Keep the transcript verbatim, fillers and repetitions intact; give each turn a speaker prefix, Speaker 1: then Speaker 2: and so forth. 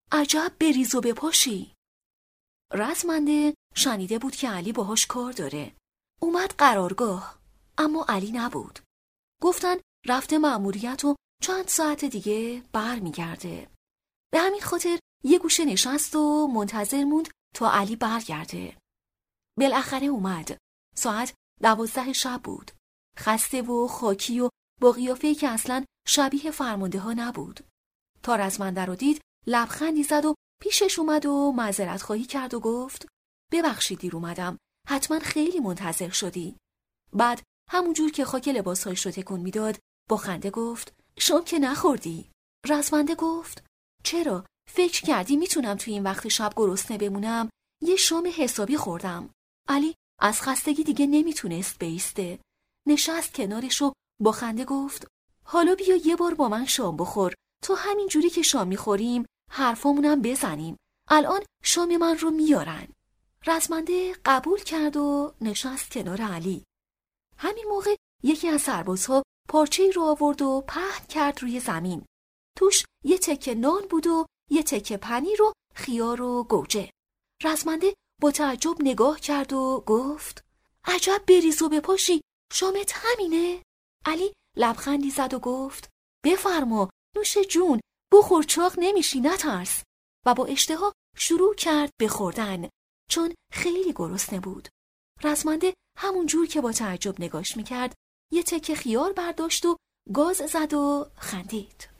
Speaker 1: عجب بریز و بپاشی. رزمنده شنیده بود که علی باهاش کار داره. اومد قرارگاه، اما علی نبود. گفتن رفته مأموریت و چند ساعت دیگه بر میگرده. به همین خاطر یه گوشه نشست و منتظر موند تا علی برگرده. بالاخره اومد. ساعت دوازده شب بود. خسته و خاکی و با قیافه‌ای که اصلاً شبیه فرمانده ها نبود. تا رزمنده رو دید لبخندی زد و پیشش اومد و معذرت خواهی کرد و گفت ببخشید دیر اومدم. حتما خیلی منتظر شدی. بعد همونجور که خاک لباسهایش رو تکون میداد با خنده گفت شام که نخوردی؟ رزمنده گفت چرا؟ فکر کردی میتونم توی این وقت شب گرسنه بمونم؟ یه شام حسابی خوردم. علی از خستگی دیگه نمیتونست بایسته. نشست کنارش و با خنده گفت حالا بیا یه بار با من شام بخور. تو همین جوری که شام میخوریم حرفامونم بزنیم. الان شام من رو میارن. رزمنده قبول کرد و نشست کنار علی. همین موقع یکی از سربازها پارچه‌ای رو آورد و پهن کرد روی زمین. توش یه تکه نان بود و یه تکه پنیر و خیار و گوجه. رزمنده با تعجب نگاه کرد و گفت عجب بریز و بپاشی، شامت همینه؟ علی لبخندی زد و گفت بفرما، نوش جون، بخور، چاق نمیشی، نترس. و با اشتها شروع کرد به خوردن، چون خیلی گرسنه بود. رزمنده همون جور که با تعجب نگاش میکرد یه تکه خیار برداشت و گاز زد و خندید.